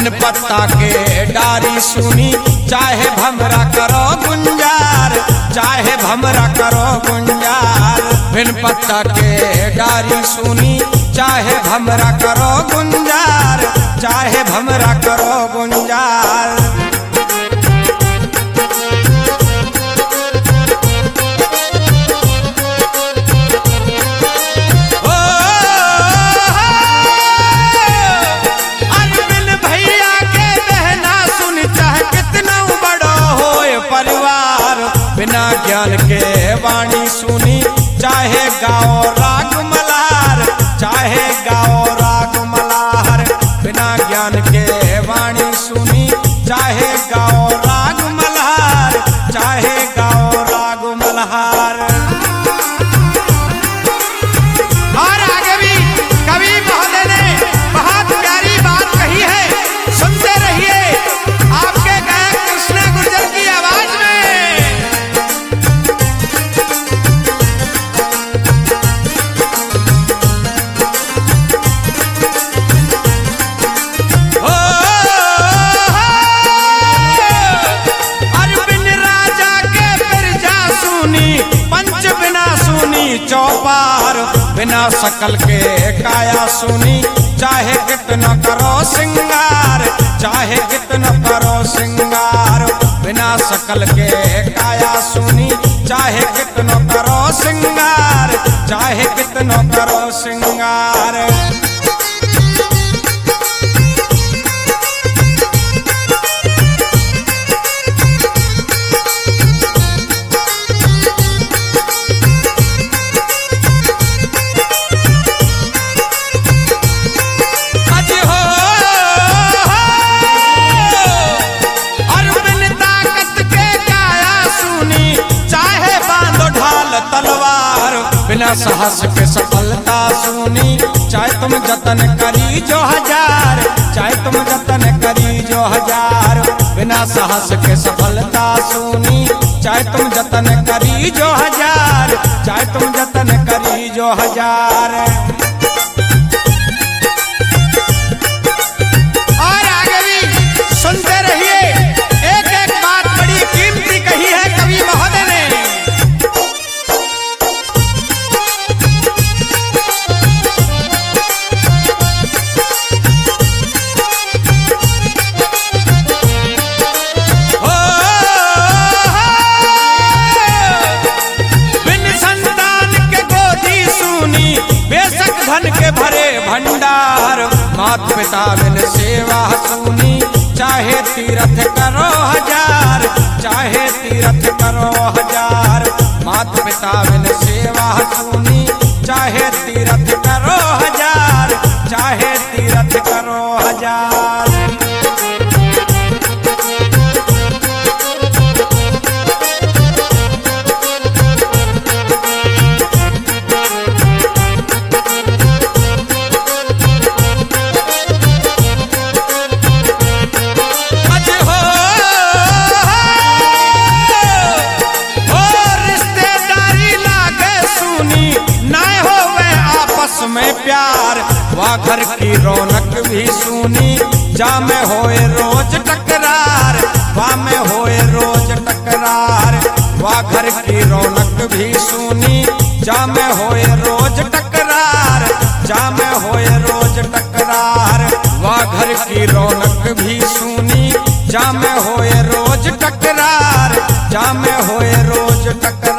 बिन पत्ता के डारी सुनी चाहे भमरा करो गुंजार, चाहे भमरा करो गुंजार। बिन पत्ता के डारी सुनी चाहे भमरा करो गुंजार, चाहे भमरा करो गुंजार। बिना ज्ञान के वाणी सुनी चाहे गाओ राग मल्हार, चाहे गाओ राग मल्हार। बिना ज्ञान के वाणी सुनी चाहे गाओ राग मल्हार, चाहे गाओ राग मल्हार। और आगे भी कवि महोदय ने बहुत प्यारी बात कही है, सुनते रहिए आपके गायक कृष्णा गुर्जर की आवाज में। चौपार बिना शकल के काया सुनी चाहे कितना करो सिंगार, चाहे कितना करो सिंगार। बिना शकल के काया सुनी चाहे कितना करो सिंगार, चाहे कितना करो सिंगार। बिना साहस के सफलता सुनी चाहे तुम जतन करी जो हजार, चाहे तुम जतन करी जो हजार। बिना साहस के सफलता सुनी चाहे तुम जतन करी जो हजार, चाहे तुम जतन करी जो हजार। और आगे भी सुनते रहिए, एक एक बात बड़ी कीमती कही है कवि महोदय ने। धन के भरे भंडार मात पिता बिन सेवा सुनी चाहे तीर्थ करो हजार, चाहे तीर्थ करो हजार। मात पिता बिन सेवा सुनी चाहे तीर्थ करो हजार, चाहे तीर्थ करो हजार। में प्यार वाह घर की रौनक भी सुनी जा में होए रोज टकरार, वाह में होए रोज टकरार। वाह घर की रौनक भी सुनी जा में होए रोज टकरार, जा में होए रोज टकरार। वाह घर की रौनक भी सुनी जा में होए रोज टकरार, जा में होए रोज टकरार।